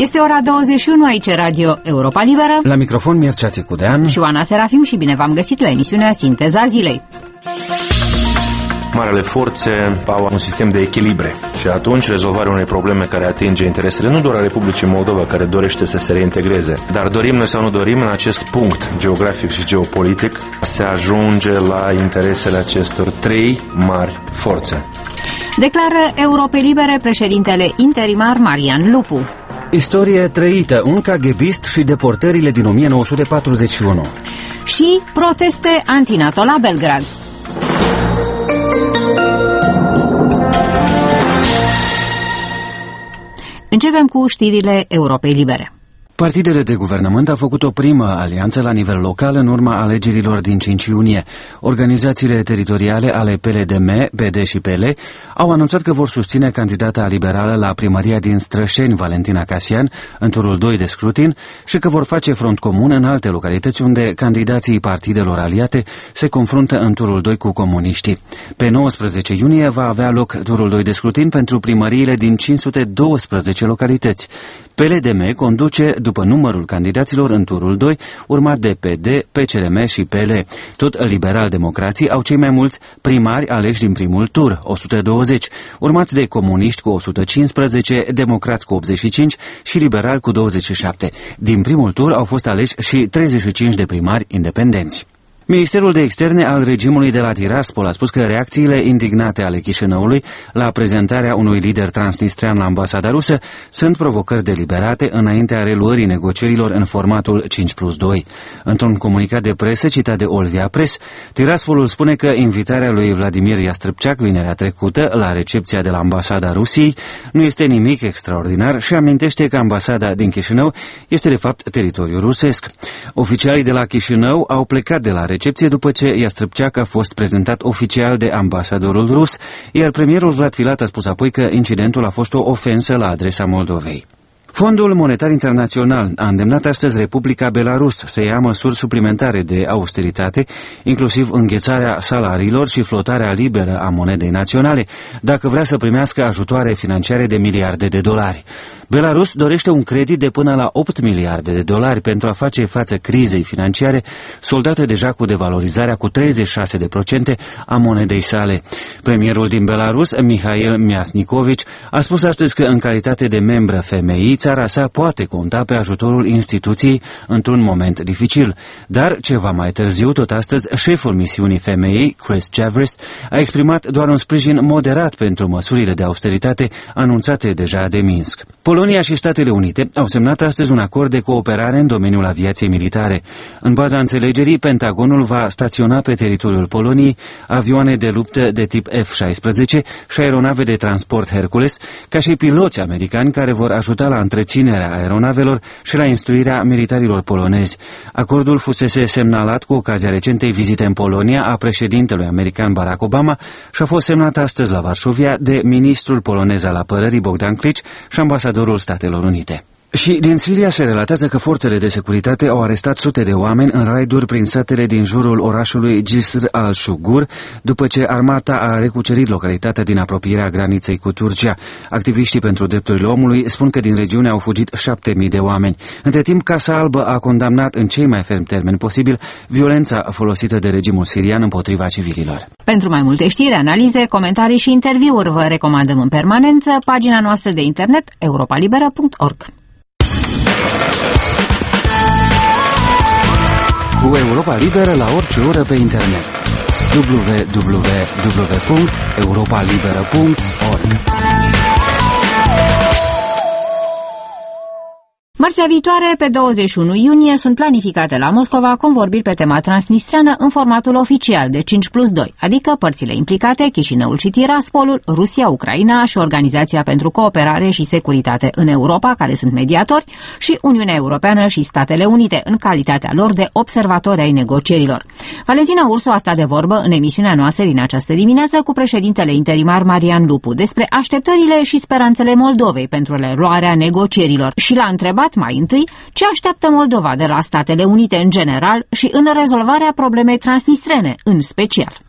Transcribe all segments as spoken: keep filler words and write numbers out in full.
Este ora douăzeci și unu, aici Radio Europa Liberă. La microfon Mircea Țicudean și Oana Serafim și bine v-am găsit la emisiunea Sinteza Zilei. Marele forțe au un sistem de echilibre și atunci rezolvarea unei probleme care atinge interesele nu doar a Republicii Moldova, care dorește să se reintegreze, dar dorim noi sau nu dorim, în acest punct geografic și geopolitic se ajunge la interesele acestor trei mari forțe. Declară Europe Libere președintele interimar Marian Lupu. Istorie trăită, un caghebist și deportările din o mie nouă sute patruzeci și unu. Și proteste anti-NATO la Belgrad. Începem cu știrile Europei Libere. Partidele de guvernământ au făcut o primă alianță la nivel local în urma alegerilor din cinci iunie. Organizațiile teritoriale ale P L D M, P D și P L au anunțat că vor susține candidata liberală la primăria din Strășeni, Valentina Casian, în turul doi de scrutin și că vor face front comun în alte localități unde candidații partidelor aliate se confruntă în turul doi cu comuniștii. Pe nouăsprezece iunie va avea loc turul doi de scrutin pentru primăriile din cinci sute douăsprezece localități. P L D M conduce după numărul candidaților în turul doi, urmat de P D, P C R M și P L. Tot liberal-democrații au cei mai mulți primari aleși din primul tur, o sută douăzeci, urmați de comuniști cu o sută cincisprezece, democrați cu optzeci și cinci și liberali cu douăzeci și șapte. Din primul tur au fost aleși și treizeci și cinci de primari independenți. Ministerul de Externe al regimului de la Tiraspol a spus că reacțiile indignate ale Chișinăului la prezentarea unui lider transnistrean la ambasada rusă sunt provocări deliberate înaintea reluării negocierilor în formatul cinci plus doi. Într-un comunicat de presă citat de Olvia Press, Tiraspolul spune că invitarea lui Vladimir Iastrăbceac vinerea trecută la recepția de la ambasada Rusiei nu este nimic extraordinar și amintește că ambasada din Chișinău este de fapt teritoriul rusesc. Oficialii de la Chișinău au plecat de la recepție după ce Iastrăbceac a fost prezentat oficial de ambasadorul rus, iar premierul Vlad Filat a spus apoi că incidentul a fost o ofensă la adresa Moldovei. Fondul Monetar Internațional a îndemnat astăzi Republica Belarus să ia măsuri suplimentare de austeritate, inclusiv înghețarea salariilor și flotarea liberă a monedei naționale, dacă vrea să primească ajutoare financiare de miliarde de dolari. Belarus dorește un credit de până la opt miliarde de dolari pentru a face față crizei financiare, soldată deja cu devalorizarea cu treizeci și șase de procente a monedei sale. Premierul din Belarus, Mihail Miasnikovici, a spus astăzi că în calitate de membră F M I, țara sa poate conta pe ajutorul instituției într-un moment dificil. Dar, ceva mai târziu, tot astăzi, șeful misiunii F M I, Chris Chavris, a exprimat doar un sprijin moderat pentru măsurile de austeritate anunțate deja de Minsk. Polonia și Statele Unite au semnat astăzi un acord de cooperare în domeniul aviației militare. În baza înțelegerii, Pentagonul va staționa pe teritoriul Poloniei avioane de luptă de tip F șaisprezece și aeronave de transport Hercules, ca și piloți americani care vor ajuta la întreținerea aeronavelor și la instruirea militarilor polonezi. Acordul fusese semnalat cu ocazia recentei vizite în Polonia a președintelui american Barack Obama și a fost semnat astăzi la Varșovia de ministrul polonez al apărării Bogdan Klic și ambasadorul Statelor Unite. Și din Siria se relatează că forțele de securitate au arestat sute de oameni în raiduri prin satele din jurul orașului Jisr al-Shugur, după ce armata a recucerit localitatea din apropierea graniței cu Turcia. Activiștii pentru drepturile omului spun că din regiune au fugit șapte mii de oameni. Între timp, Casa Albă a condamnat în cei mai fermi termeni posibil violența folosită de regimul sirian împotriva civililor. Pentru mai multe știri, analize, comentarii și interviuri vă recomandăm în permanență pagina noastră de internet europa liberă punct org. Cu Europa Liberă la orice oră pe internet. w w w punct europa liberă punct org. Marțea viitoare, pe douăzeci și unu iunie, sunt planificate la Moscova convorbiri pe tema transnistreană în formatul oficial de cinci plus doi, adică părțile implicate, Chișinăul și Tiraspolul, Rusia, Ucraina și Organizația pentru Cooperare și Securitate în Europa, care sunt mediatori, și Uniunea Europeană și Statele Unite, în calitatea lor de observatori ai negocierilor. Valentina Ursu a stat de vorbă în emisiunea noastră din această dimineață cu președintele interimar Marian Lupu despre așteptările și speranțele Moldovei pentru reluarea negocierilor și l-a întrebat mai întâi ce așteaptă Moldova de la Statele Unite în general și în rezolvarea problemei transnistrene în special.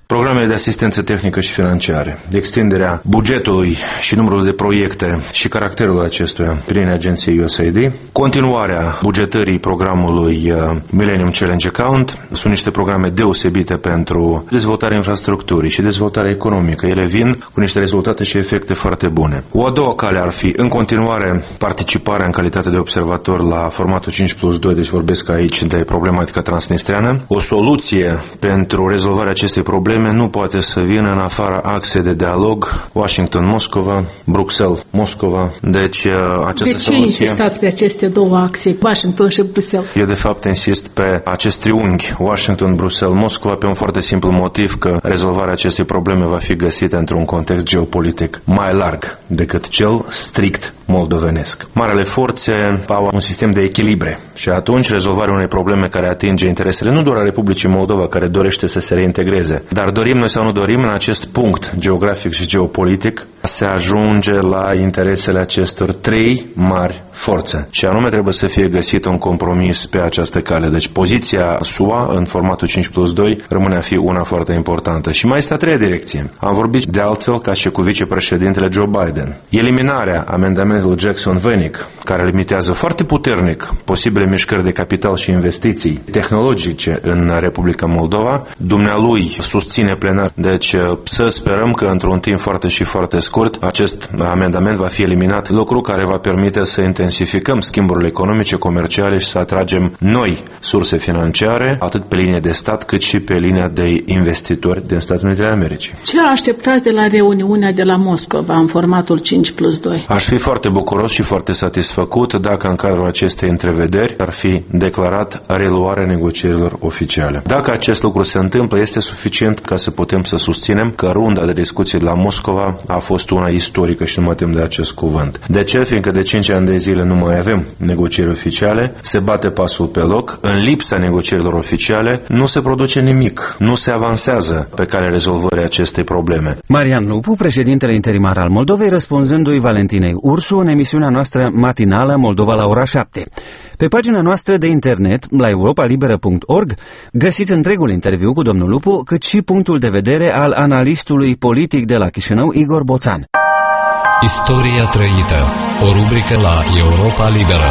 Programele de asistență tehnică și financiare, extinderea bugetului și numărul de proiecte și caracterul acestuia prin agenției U S A I D, continuarea bugetării programului Millennium Challenge Account, sunt niște programe deosebite pentru dezvoltarea infrastructurii și dezvoltarea economică. Ele vin cu niște rezultate și efecte foarte bune. O a doua cale ar fi, în continuare, participarea în calitate de observator la formatul cinci plus doi, deci vorbesc aici de problematica transnistreană. O soluție pentru rezolvarea acestei probleme nu poate să vină în afara axei de dialog Washington-Moscova, Bruxelles-Moscova. Deci această de ce soluție... insistați pe aceste două axe, Washington și Bruxelles? Eu de fapt insist pe acest triunghi Washington-Bruxelles-Moscova pe un foarte simplu motiv, că rezolvarea acestei probleme va fi găsită într-un context geopolitic mai larg decât cel strict moldovenesc. Marele forțe au un sistem de echilibre și atunci rezolvarea unei probleme care atinge interesele nu doar a Republicii Moldova, care dorește să se reintegreze, dar dorim noi sau nu dorim, în acest punct geografic și geopolitic se ajunge la interesele acestor trei mari forțe. Și anume trebuie să fie găsit un compromis pe această cale. Deci poziția S U A în formatul cinci plus doi rămâne a fi una foarte importantă. Și mai este a treia direcție. Am vorbit de altfel ca și cu vicepreședintele Joe Biden. Eliminarea amendamentului Jackson-Venic, care limitează foarte puternic posibile mișcări de capital și investiții tehnologice în Republica Moldova, dumnealui susține plenar. Deci să sperăm că într-un timp foarte și foarte scurt acest amendament va fi eliminat, lucru care va permite să intensificăm schimburile economice, comerciale și să atragem noi surse financiare, atât pe linie de stat cât și pe linia de investitori din Statele Unite ale Americii. Ce așteptați de la reuniunea de la Moscova în formatul cinci plus doi? Aș fi foarte bucuros și foarte satisfăcut dacă în cadrul acestei întrevederi ar fi declarat reluarea negocierilor oficiale. Dacă acest lucru se întâmplă, este suficient ca să putem să susținem că runda de discuții de la Moscova a fost una istorică și nu mă tem de acest cuvânt. De ce? Fiindcă de cinci ani de zile nu mai avem negocieri oficiale, se bate pasul pe loc, în lipsa negocierilor oficiale nu se produce nimic, nu se avansează pe calea rezolvării acestei probleme. Marian Lupu, președintele interimar al Moldovei, răspunzându-i Valentinei Ursu în emisiunea noastră matinală Moldova la ora șapte. Pe pagina noastră de internet, la europa liberă punct org, găsiți întregul interviu cu domnul Lupu, cât și punctul de vedere al analistului politic de la Chișinău, Igor Boțan. Istoria trăită, o rubrică la Europa Liberă.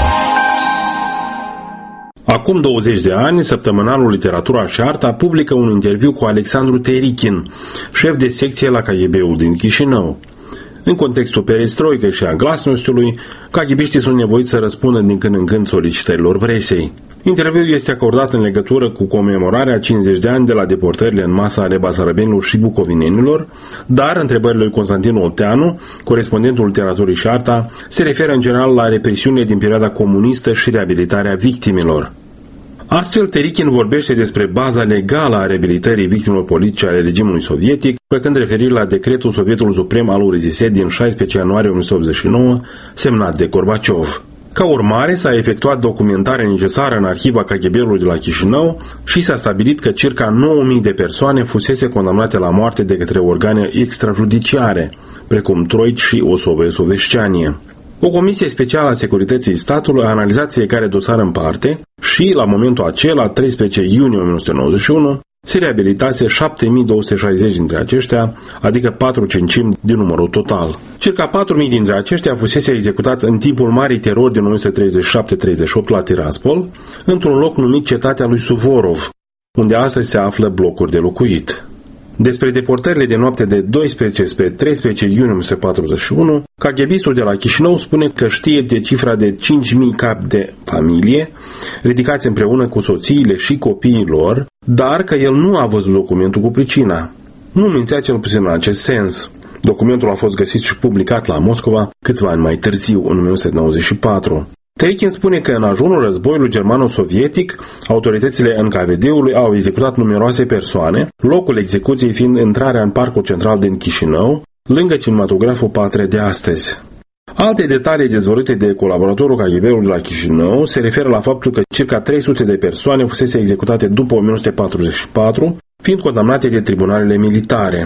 Acum douăzeci de ani, săptămânalul Literatura și Arta publică un interviu cu Alexandru Terichin, șef de secție la K G B-ul din Chișinău. În contextul perestroică și a glasnostului, kaghibiștii sunt nevoiți să răspundă din când în când solicitărilor presei. Interviul este acordat în legătură cu comemorarea cincizeci de ani de la deportările în masă ale basarabenilor și bucovinenilor, dar întrebările lui Constantin Olteanu, corespondentul Literaturii și Arta, se referă în general la represiunile din perioada comunistă și reabilitarea victimelor. Astfel, Terichin vorbește despre baza legală a reabilitării victimelor politice ale regimului sovietic, făcând referire la decretul Sovietului Suprem al U R S S din șaisprezece ianuarie o mie nouă sute optzeci și nouă, semnat de Gorbaciov. Ca urmare, s-a efectuat documentarea necesară în arhiva K G B-ului de la Chișinău și s-a stabilit că circa nouă mii de persoane fusese condamnate la moarte de către organe extrajudiciare, precum Troici și Osove-Sovesceanie. O comisie specială a Securității Statului a analizat fiecare dosar în parte și, la momentul acela, treisprezece iunie o mie nouă sute nouăzeci și unu, se reabilitase șapte mii două sute șaizeci dintre aceștia, adică patru cincimi din numărul total. Circa patru mii dintre aceștia fusese executați în timpul Marii Terori din o mie nouă sute treizeci și șapte treizeci și opt la Tiraspol, într-un loc numit Cetatea lui Suvorov, unde astăzi se află blocuri de locuit. Despre deportările de noapte de doisprezece spre treisprezece iunie o mie nouă sute patruzeci și unu, kaghebistul de la Chișinău spune că știe de cifra de cinci mii capi de familie, ridicați împreună cu soțiile și copiii lor, dar că el nu a văzut documentul cu pricina. Nu mințea cel puțin în acest sens. Documentul a fost găsit și publicat la Moscova câțiva ani mai târziu, în o mie nouă sute nouăzeci și patru. Terichin spune că în ajunul războiului germano-sovietic, autoritățile N K V D-ului au executat numeroase persoane, locul execuției fiind intrarea în parcul central din Chișinău, lângă cinematograful Patria de astăzi. Alte detalii dezvăluite de colaboratorul K G B-ului de la Chișinău se referă la faptul că circa trei sute de persoane fusese executate după o mie nouă sute patruzeci și patru, fiind condamnate de tribunalele militare.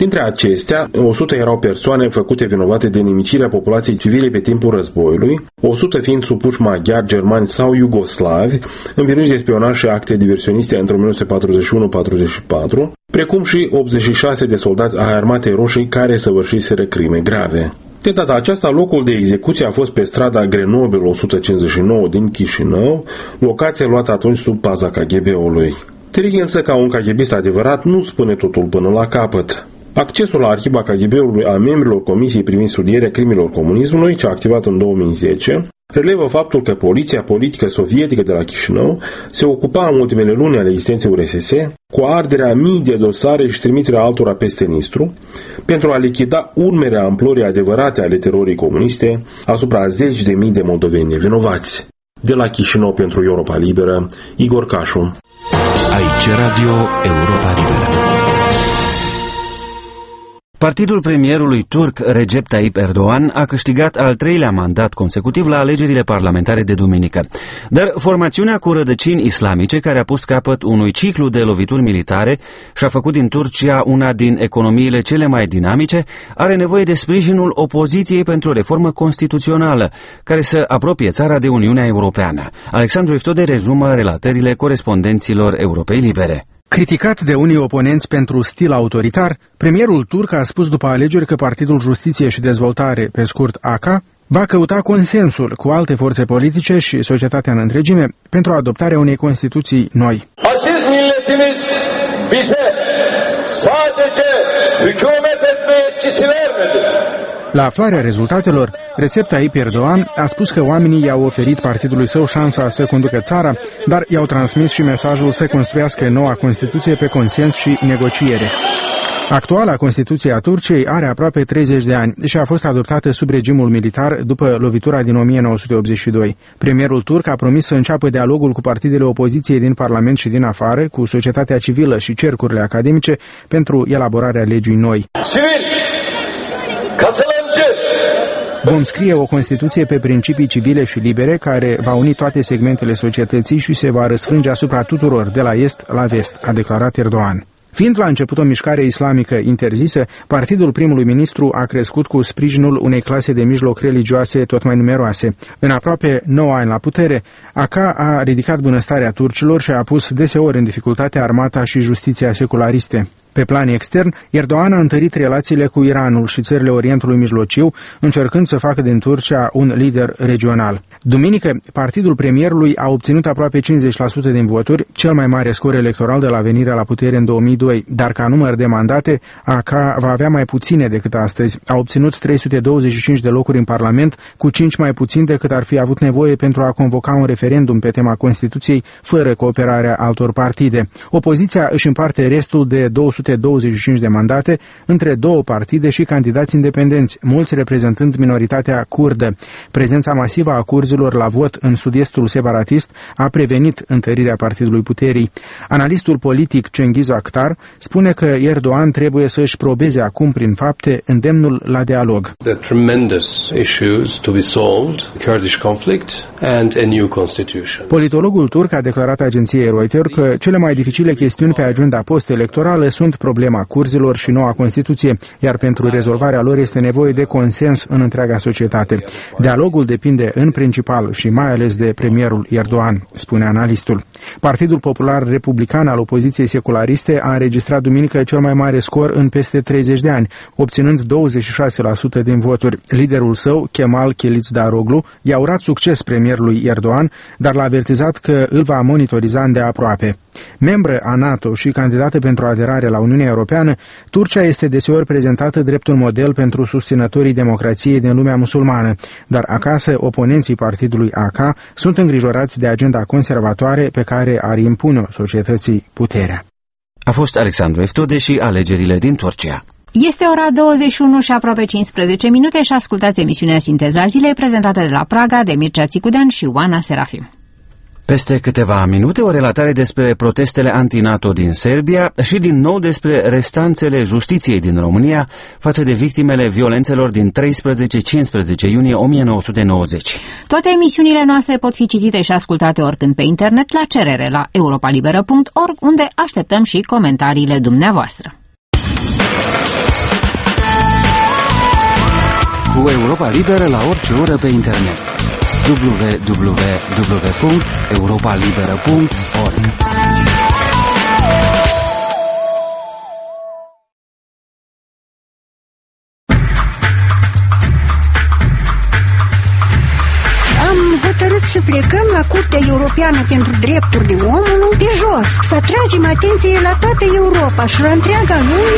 Dintre acestea, o sută erau persoane făcute vinovate de nimicirea populației civile pe timpul războiului, o sută fiind supuși maghiari, germani sau iugoslavi, învinuiți de spionaj și acte diversioniste între o mie nouă sute patruzeci și unu patruzeci și patru, precum și optzeci și șase de soldați ai Armatei Roșii care săvârșiseră crime grave. De data aceasta, locul de execuție a fost pe strada Grenoble o sută cincizeci și nouă din Chișinău, locație luată atunci sub paza K G B-ului. Tereghin însă, ca un K G B-ist adevărat, nu spune totul până la capăt. Accesul la arhiva K G B-ului a membrilor Comisiei privind studierea crimilor comunismului, ce a activat în două mii zece, relevă faptul că poliția politică sovietică de la Chișinău se ocupa în ultimele luni ale existenței U R S S cu arderea mii de dosare și trimiterea altora peste Nistru pentru a lichida urmele amplorii adevărate ale terorii comuniste asupra zeci de mii de moldoveni nevinovați. De la Chișinău pentru Europa Liberă, Igor Cașu. Aici Radio Europa Liberă. Partidul premierului turc Recep Tayyip Erdogan a câștigat al treilea mandat consecutiv la alegerile parlamentare de duminică. Dar formațiunea cu rădăcini islamice, care a pus capăt unui ciclu de lovituri militare și a făcut din Turcia una din economiile cele mai dinamice, are nevoie de sprijinul opoziției pentru o reformă constituțională, care să apropie țara de Uniunea Europeană. Alexandru Iftode rezumă relatările corespondenților Europei Libere. Criticat de unii oponenți pentru stil autoritar, premierul turc a spus după alegeri că Partidul Justiție și Dezvoltare, pe scurt A K, va căuta consensul cu alte forțe politice și societatea în întregime pentru adoptarea unei Constituții noi. Aziz milletimiz bize sadece hükümet etme yetkisi vermedi. La aflarea rezultatelor, Recep Tayyip Erdogan a spus că oamenii i-au oferit partidului său șansa să conducă țara, dar i-au transmis și mesajul să construiască noua Constituție pe consens și negociere. Actuala Constituție a Turciei are aproape treizeci de ani și a fost adoptată sub regimul militar după lovitura din o mie nouă sute optzeci și doi. Premierul turc a promis să înceapă dialogul cu partidele opoziției din Parlament și din afară, cu societatea civilă și cercurile academice pentru elaborarea legii noi. Vom scrie o Constituție pe principii civile și libere care va uni toate segmentele societății și se va răsfrânge asupra tuturor, de la est la vest, a declarat Erdogan. Fiind la început o mișcare islamică interzisă, partidul primului ministru a crescut cu sprijinul unei clase de mijloc religioase tot mai numeroase. În aproape nouă ani la putere, A K a ridicat bunăstarea turcilor și a pus deseori în dificultate armata și justiția seculariste. Pe plan extern, Erdogan a întărit relațiile cu Iranul și țările Orientului Mijlociu, încercând să facă din Turcia un lider regional. Duminică, partidul premierului a obținut aproape cincizeci la sută din voturi, cel mai mare scor electoral de la venirea la putere în două mii doi, dar ca număr de mandate, A K va avea mai puține decât astăzi. A obținut trei sute douăzeci și cinci de locuri în Parlament, cu cinci mai puțin decât ar fi avut nevoie pentru a convoca un referendum pe tema Constituției, fără cooperarea altor partide. Opoziția își împarte restul de două sute douăzeci și cinci de mandate între două partide și candidați independenți, mulți reprezentând minoritatea kurdă. Prezența masivă a curzilor la vot în sud-estul separatist a prevenit întărirea partidului puterii. Analistul politic Cengiz Akhtar spune că Erdogan trebuie să își probeze acum prin fapte îndemnul la dialog. The tremendous issues to be solved, Kurdish conflict and a new constitution. Politologul turc a declarat agenției Reuters că cele mai dificile chestiuni pe agenda post-electorală sunt problema curzilor și noua Constituție, iar pentru rezolvarea lor este nevoie de consens în întreaga societate. Dialogul depinde în principal și mai ales de premierul Erdogan, spune analistul. Partidul Popular Republican al opoziției seculariste a înregistrat duminică cel mai mare scor în peste treizeci de ani, obținând douăzeci și șase la sută din voturi. Liderul său, Kemal Kılıçdaroğlu, i-a urat succes premierului Erdogan, dar l-a avertizat că îl va monitoriza îndeaproape. Membră a NATO și candidată pentru aderare la Uniunea Europeană, Turcia este deseori prezentată drept un model pentru susținătorii democrației din lumea musulmană, dar acasă oponenții partidului A K sunt îngrijorați de agenda conservatoare pe care ar impune societății puterea. A fost Alexandru Iftode și alegerile din Turcia. Este ora douăzeci și unu și aproape cincisprezece minute și ascultați emisiunea Sinteza Zilei prezentată de la Praga de Mircea Țicudean și Oana Serafim. Peste câteva minute, o relatare despre protestele anti-NATO din Serbia și din nou despre restanțele justiției din România față de victimele violențelor din treisprezece cincisprezece iunie o mie nouă sute nouăzeci. Toate emisiunile noastre pot fi citite și ascultate oricând pe internet la cerere la europalibera punct org, unde așteptăm și comentariile dumneavoastră. cu Europa Liberă la orice oră pe internet. w w w punct europa liberă punct org. Să plecăm la Curtea Europeană pentru Drepturile Omului pe jos, să atragem atenție la toată Europa și la întreaga lume.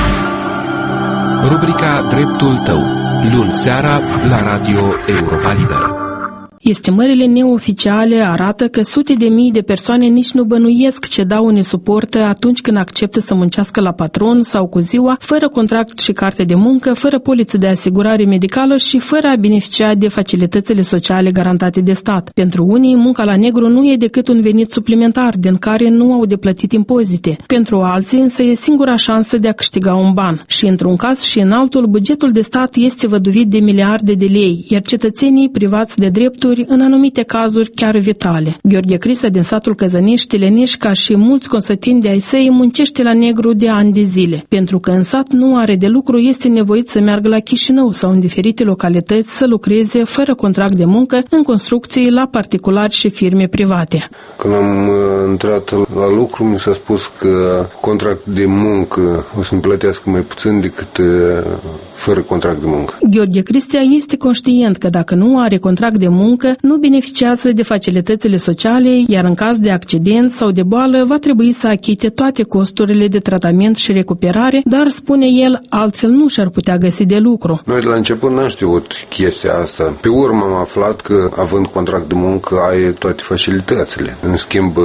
Rubrica Dreptul tău, luni seara la Radio Europa Liberă. Estimările neoficiale arată că sute de mii de persoane nici nu bănuiesc ce daune suportă atunci când acceptă să muncească la patron sau cu ziua, fără contract și carte de muncă, fără poliță de asigurare medicală și fără a beneficia de facilitățile sociale garantate de stat. Pentru unii, munca la negru nu e decât un venit suplimentar, din care nu au de plătit impozite. Pentru alții, însă, e singura șansă de a câștiga un ban. Și într-un caz și în altul, bugetul de stat este văduvit de miliarde de lei, iar cetățenii privați de drepturi în anumite cazuri chiar vitale. Gheorghe Crisă din satul Căzănești, Tileniș, ca și mulți consătini de ai săi, muncește la negru de ani de zile. Pentru că în sat nu are de lucru, este nevoit să meargă la Chișinău sau în diferite localități să lucreze fără contract de muncă în construcții la particulari și firme private. Când am intrat la lucru, mi s-a spus că contract de muncă o să-mi plătească mai puțin decât fără contract de muncă. Gheorghe Cristea este conștient că dacă nu are contract de muncă, nu beneficiază de facilitățile sociale, iar în caz de accident sau de boală va trebui să achite toate costurile de tratament și recuperare, dar, spune el, altfel nu și-ar putea găsi de lucru. Noi de la început n-am știut chestia asta. Pe urmă am aflat că, având contract de muncă, ai toate facilitățile. În schimb,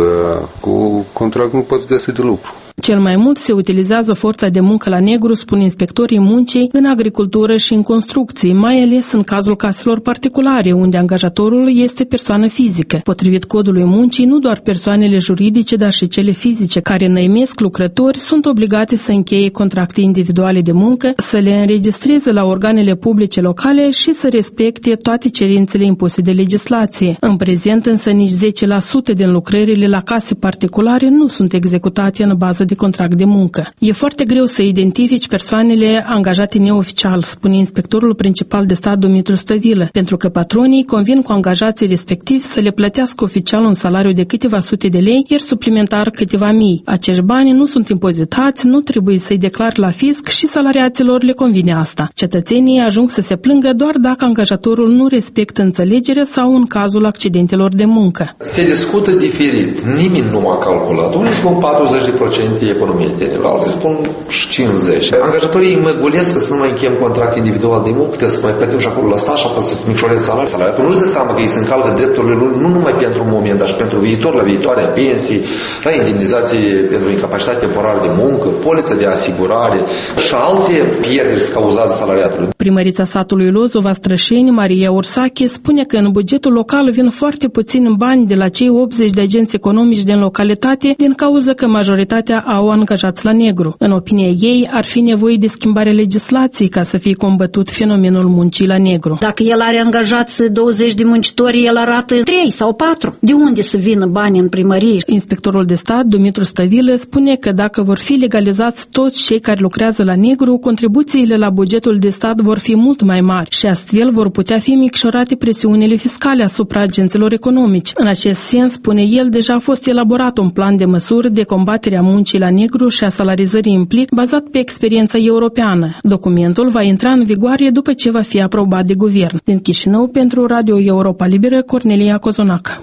cu contract nu poți găsi de lucru. Cel mai mult se utilizează forța de muncă la negru, spun inspectorii muncii, în agricultură și în construcții, mai ales în cazul caselor particulare, unde angajatorul este persoană fizică. Potrivit codului muncii, nu doar persoanele juridice, dar și cele fizice care înăimesc lucrători sunt obligate să încheie contracte individuale de muncă, să le înregistreze la organele publice locale și să respecte toate cerințele impuse de legislație. În prezent, însă, nici zece la sută din lucrările la case particulare nu sunt executate în bază de contract de muncă. E foarte greu să identifici persoanele angajate neoficial, spune inspectorul principal de stat Dumitru Stăvilă, pentru că patronii convin cu angajații respectivi să le plătească oficial un salariu de câteva sute de lei, iar suplimentar câteva mii. Acești bani nu sunt impozitați, nu trebuie să-i declar la fisc și salariaților le convine asta. Cetățenii ajung să se plângă doar dacă angajatorul nu respectă înțelegerea sau în cazul accidentelor de muncă. Se discută diferit. Nimeni nu a calculat. Unii spun patruzeci la sută economie de alții spun cincizeci. Angajatorii măgulesc că să nu mai închem contract individual de muncă, trebuie să mai plătim și acolo la stat și apoi să-ți micșorezi salariul. Salariatul nu-și dă seama că ei se încalcă drepturile lui nu numai pentru un moment, dar și pentru viitor, la viitoare pensii, la indemnizații pentru incapacitate temporară de muncă, poliță de asigurare și alte pierderi cauzate salariatului. Primărița satului Lozova Strășeni, Maria Ursache, spune că în bugetul local vin foarte puțini bani de la cei optzeci de agenți economici din localitate, din cauza că majoritatea au angajați la negru. În opinia ei, ar fi nevoie de schimbarea legislației ca să fie combătut fenomenul muncii la negru. Dacă el are angajați douăzeci de muncitori, el arată trei sau patru. De unde să vină bani în primărie? Inspectorul de stat, Dumitru Stăvilă, spune că dacă vor fi legalizați toți cei care lucrează la negru, contribuțiile la bugetul de stat vor fi mult mai mari și astfel vor putea fi micșorate presiunile fiscale asupra agenților economici. În acest sens, spune el, deja a fost elaborat un plan de măsuri de combatere a muncii la negru și a salarizării în plic bazat pe experiența europeană. Documentul va intra în vigoare după ce va fi aprobat de guvern. Din Chișinău, pentru Radio Europa Liberă, Cornelia Cozonac.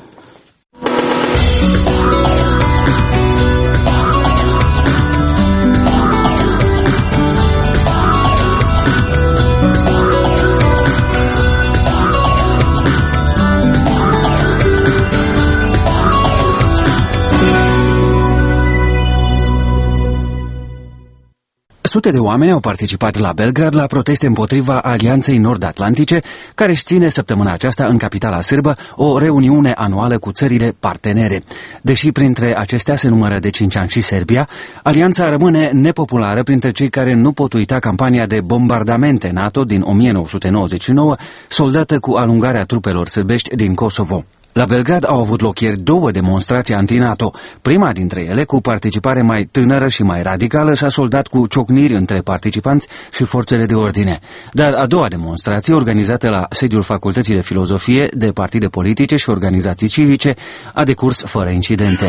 Sute de oameni au participat la Belgrad la proteste împotriva Alianței Nord-Atlantice, care își ține săptămâna aceasta în capitala sârbă o reuniune anuală cu țările partenere. Deși printre acestea se numără de cinci ani și Serbia, alianța rămâne nepopulară printre cei care nu pot uita campania de bombardamente NATO din o mie nouă sute nouăzeci și nouă, soldată cu alungarea trupelor sârbești din Kosovo. La Belgrad au avut loc ieri două demonstrații anti-NATO. Prima dintre ele, cu participare mai tânără și mai radicală, s-a soldat cu ciocniri între participanți și forțele de ordine. Dar a doua demonstrație, organizată la sediul Facultății de Filozofie, de partide politice și organizații civice, a decurs fără incidente.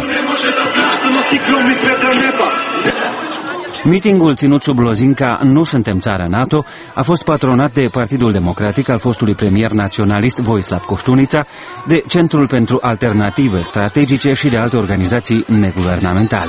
Mitingul ținut sub lozinca "Nu suntem țară NATO" a fost patronat de Partidul Democratic al fostului premier naționalist Voislav Koștunica, de Centrul pentru Alternative Strategice și de alte organizații neguvernamentale.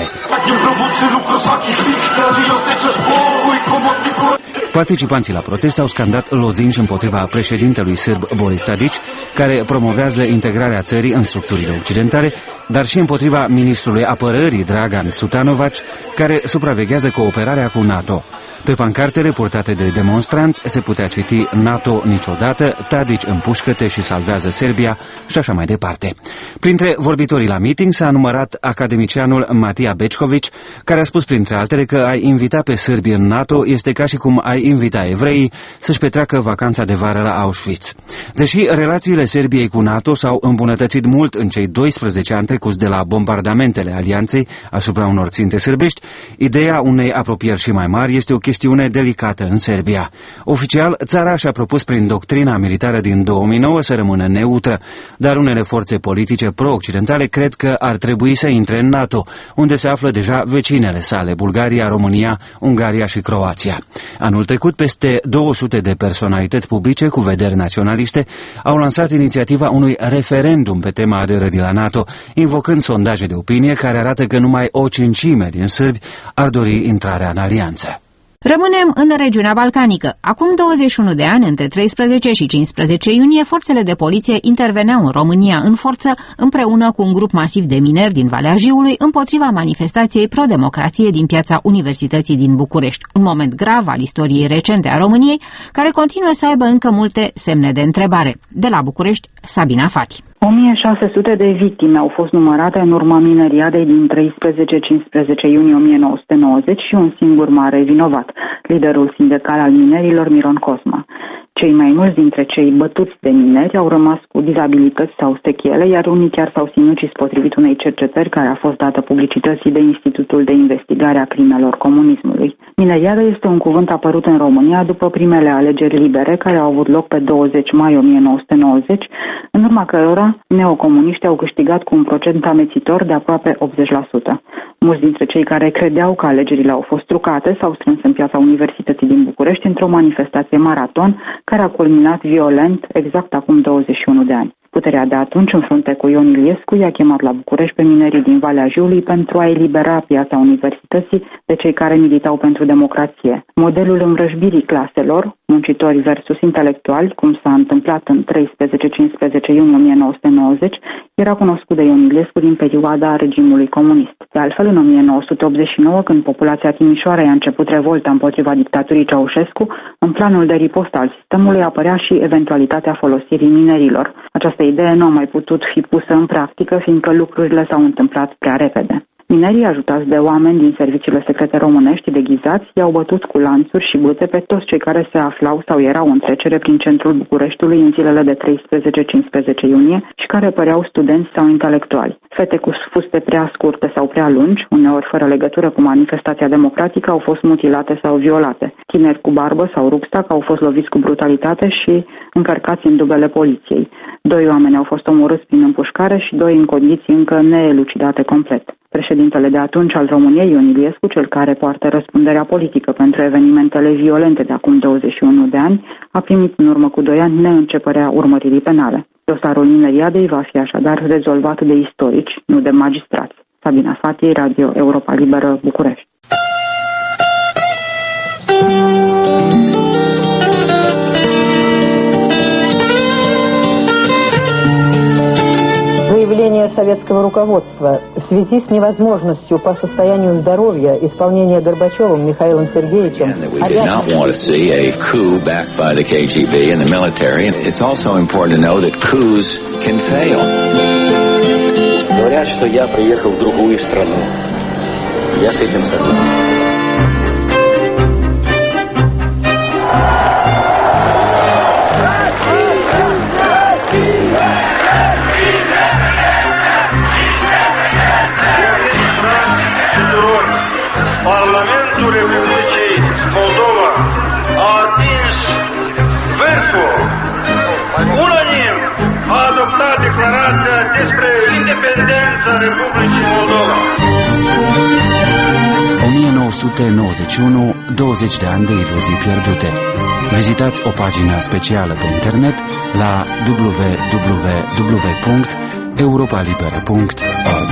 Participanții la protest au scandat lozinci împotriva președintelui sârb Boris Tadić, care promovează integrarea țării în structurile occidentale, dar și împotriva ministrului apărării Dragan Šutanovac, care supraveghează cooperarea cu NATO. Pe pancartele purtate de demonstranți se putea citi "NATO niciodată", "Tadić împușcă-te și salvează Serbia" și așa mai departe. Printre vorbitorii la meeting s-a numărat academicianul Matija Bečković, care a spus printre altele că a invita pe sârbi în NATO este ca și cum ai invita evreii să-și petreacă vacanța de vară la Auschwitz. Deși relațiile Serbiei cu NATO s-au îmbunătățit mult în cei doisprezece ani trecuți de la bombardamentele alianței asupra unor ținte sârbești, ideea unei apropieri și mai mari este o chestiune delicată în Serbia. Oficial, țara și-a propus prin doctrina militară din două mii nouă să rămână neutră, dar unele forțe politice pro-occidentale cred că ar trebui să intre în NATO, unde se află deja vecinele sale, Bulgaria, România, Ungaria și Croația. Anul trecut, peste două sute de personalități publice cu vederi naționaliste au lansat inițiativa unui referendum pe tema aderării la NATO, invocând sondaje de opinie care arată că numai o cincime din sârbi ar dori intrarea în alianță. Rămânem în regiunea balcanică. Acum douăzeci și unu de ani, între treisprezece și cincisprezece iunie, forțele de poliție interveneau în România în forță împreună cu un grup masiv de mineri din Valea Jiului împotriva manifestației pro-democrație din piața Universității din București. Un moment grav al istoriei recente a României, care continuă să aibă încă multe semne de întrebare. De la București, Sabina Fati. o mie șase sute de victime au fost numărate în urma mineriadei din treisprezece cincisprezece iunie o mie nouă sute nouăzeci și un singur mare vinovat, liderul sindical al minerilor Miron Cosma. Cei mai mulți dintre cei bătuți de mineri au rămas cu dizabilități sau sechele, iar unii chiar s-au sinucis, potrivit unei cercetări care a fost dată publicității de Institutul de Investigare a Crimelor Comunismului. Mineriada este un cuvânt apărut în România după primele alegeri libere care au avut loc pe douăzeci mai o mie nouă sute nouăzeci, în urma cărora neocomuniștii au câștigat cu un procent amețitor de aproape optzeci la sută. Mulți dintre cei care credeau că alegerile au fost trucate s-au strâns în piața Universității din București într-o manifestație maraton care a culminat violent exact acum douăzeci și unu de ani. Puterea de atunci, în frunte cu Ion Iliescu, i-a chemat la București pe minerii din Valea Jiului pentru a elibera piața Universității de cei care militau pentru democrație. Modelul învrăjbirii claselor, muncitori versus intelectuali, cum s-a întâmplat în treisprezece cincisprezece iunie o mie nouă sute nouăzeci, era cunoscut de Ion Iliescu din perioada regimului comunist. De altfel, în o mie nouă sute optzeci și nouă, când populația Timișoarei a început revolta împotriva dictaturii Ceaușescu, în planul de ripostă al sistemului apărea și eventualitatea folosirii minerilor. Această idee nu a mai putut fi pusă în practică, fiindcă lucrurile s-au întâmplat prea repede. Minerii, ajutați de oameni din serviciile secrete românești deghizați, i-au bătut cu lanțuri și bâte pe toți cei care se aflau sau erau în trecere prin centrul Bucureștiului în zilele de treisprezece cincisprezece iunie și care păreau studenți sau intelectuali. Fete cu fuste prea scurte sau prea lungi, uneori fără legătură cu manifestația democratică, au fost mutilate sau violate. Tineri cu barbă sau rucsac au fost loviți cu brutalitate și încărcați în dubele poliției. Doi oameni au fost omorâți prin împușcare și doi în condiții încă neelucidate complet. Președintele de atunci al României, Ion Iliescu, cel care poartă răspunderea politică pentru evenimentele violente de acum douăzeci și unu de ani, a primit în urmă cu doi ani neîncepărea urmăririi penale. Dosarul mineriadei va fi așadar rezolvat de istorici, nu de magistrați. Sabina Fati, Radio Europa Liberă, București. Заявление советского руководства в связи с невозможностью по состоянию здоровья исполнения Горбачевым Михаилом Сергеевичем. We did not want to see a coup backed by the K G B and the military. It's also important to know that coups can fail. Говорят, что я приехал в другую страну. Я с этим согласен. Republicii Moldova. o mie nouă sute nouăzeci și unu, douăzeci de ani de iluzii pierdute. Vizitați o pagină specială pe internet la w w w punct europa liberă punct org.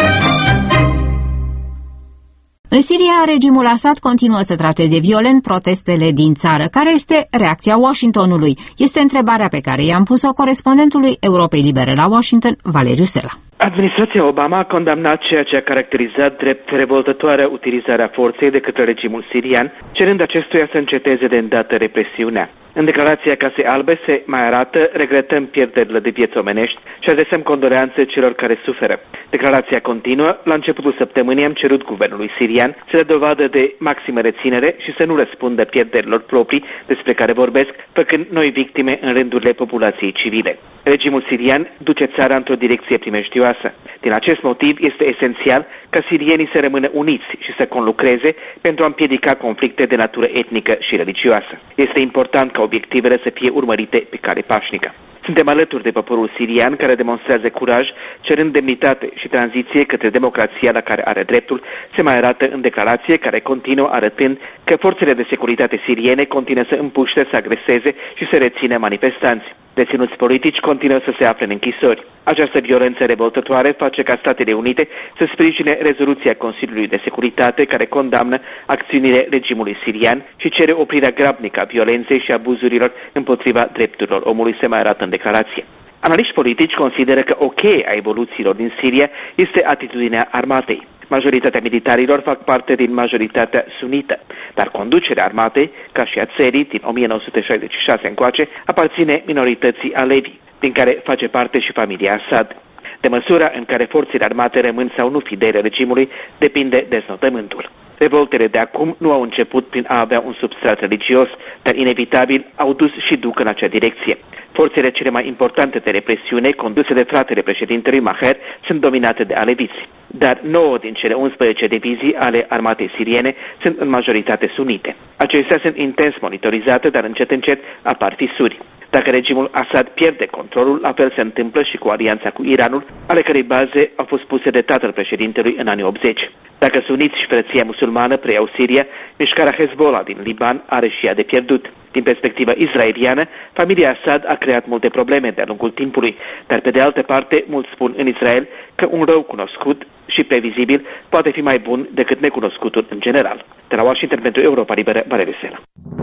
În Siria, regimul Assad continuă să trateze violent protestele din țară. Care este reacția Washingtonului? Este întrebarea pe care i-am pus-o corespondentului Europei Libere la Washington, Valeriu Sela. Administrația Obama a condamnat ceea ce a caracterizat drept revoltătoarea utilizarea forței de către regimul sirian, cerând acestuia să înceteze de îndată represiunea. În declarația Casei Albe se mai arată: regretăm pierderile de vieți omenești și adresăm condoleanțe celor care suferă. Declarația continuă: la începutul săptămânii am cerut guvernului sirian să dea dovadă de maximă reținere și să nu răspundă pierderilor proprii despre care vorbesc, făcând noi victime în rândurile populației civile. Regimul sirian duce țara într-o direcție primejdioasă. Din acest motiv este esențial ca sirienii să rămână uniți și să conlucreze pentru a împiedica conflicte de natură etnică și religioasă. Este important ca obiectivele să fie urmărite pe cale pașnică. Suntem alături de poporul sirian care demonstrează curaj, cerând demnitate și tranziție către democrația la care are dreptul, se mai arată în declarație, care continuă arătând că forțele de securitate siriene continuă să împuște, să agreseze și să rețină manifestanți. Deținuți politici continuă să se afle în închisori. Această violență revoltătoare face ca Statele Unite să sprijine rezoluția Consiliului de Securitate care condamnă acțiunile regimului sirian și cere oprirea grabnică a violenței și abuzurilor împotriva drepturilor omului, se mai arată în declarație. Analiști politici consideră că o cheie a evoluțiilor din Siria este atitudinea armatei. Majoritatea militarilor fac parte din majoritatea sunită, dar conducerea armatei, ca și a țării din o mie nouă sute șaizeci și șase încoace, aparține minorității alevi, din care face parte și familia Assad. De măsura în care forțele armate rămân sau nu fidele regimului, depinde deznodământul. Revoltele de acum nu au început prin a avea un substrat religios, dar inevitabil au dus și duc în acea direcție. Forțele cele mai importante de represiune, conduse de fratele președintelui Maher, sunt dominate de aleviți. Dar nouă din cele unsprezece divizii ale armatei siriene sunt în majoritate sunite. Acestea sunt intens monitorizate, dar încet încet apar fisuri. Dacă regimul Assad pierde controlul, la fel se întâmplă și cu alianța cu Iranul, ale cărei baze au fost puse de tatăl președintelui în anii optzeci. Dacă suniți și frăția musulmană preiau Siria, mișcarea Hezbollah din Liban are și ea de pierdut. Din perspectiva israeliană, familia Assad a creat multe probleme de-a lungul timpului, dar pe de altă parte, mulți spun în Israel că un rău cunoscut și previzibil poate fi mai bun decât necunoscutul în general. De la Washington pentru Europa Liberă, Valeriu Sela.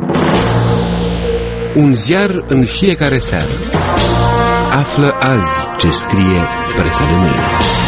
Un ziar în fiecare seară. Află azi ce scrie presa de mâine.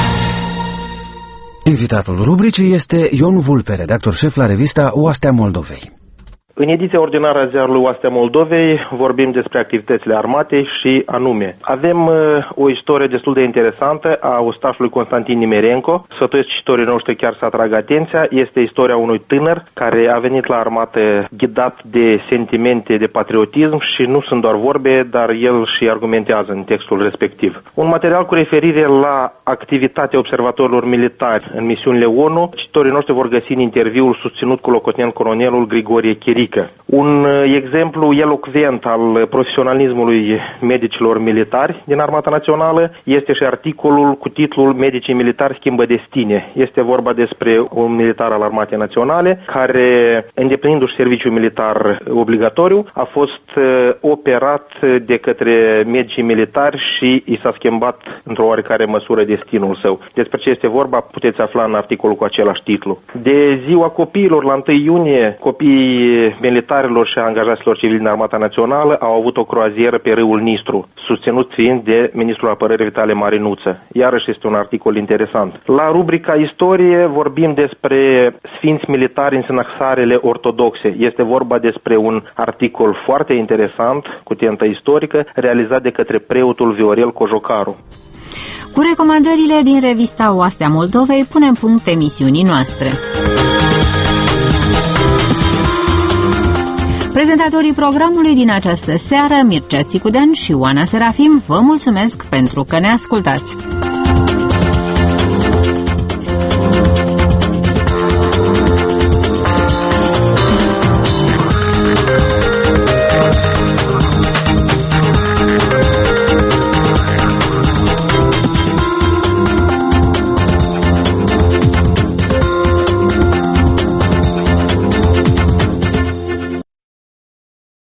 Invitatul rubricii este Ion Vulpe, redactor șef la revista Oastea Moldovei. În ediția ordinară a ziarului Oastea Moldovei vorbim despre activitățile armatei și anume. Avem uh, o istorie destul de interesantă a ustașului Constantin Nimerenko. Sfătuiesc cititorii noștri chiar să atragă atenția. Este istoria unui tânăr care a venit la armată ghidat de sentimente de patriotism și nu sunt doar vorbe, dar el și argumentează în textul respectiv. Un material cu referire la activitatea observatorilor militari în misiunile ONU. Cititorii noștri vor găsi în interviul susținut cu locotenent colonelul Grigorie Chirică. Un exemplu elocvent al profesionalismului medicilor militari din Armata Națională este și articolul cu titlul Medicii militari schimbă destine. Este vorba despre un militar al Armatei Naționale care, îndeplinindu-și serviciul militar obligatoriu, a fost operat de către medicii militari și i s-a schimbat într-o oarecare măsură destinul său. Despre ce este vorba puteți afla în articolul cu același titlu. De ziua copiilor, la întâi iunie, copiii militarilor și angajaților civili din Armata Națională au avut o croazieră pe râul Nistru, susținut fiind de ministrul apărării Vitale Marinuță. Iarăși este un articol interesant. La rubrica istorie vorbim despre sfinți militari în sinaxarele ortodoxe. Este vorba despre un articol foarte interesant, cu tentă istorică, realizat de către preotul Viorel Cojocaru. Cu recomandările din revista Oastea Moldovei punem punct emisiunii noastre. Prezentatorii programului din această seară, Mircea Țicudean și Oana Serafim, vă mulțumesc pentru că ne ascultați.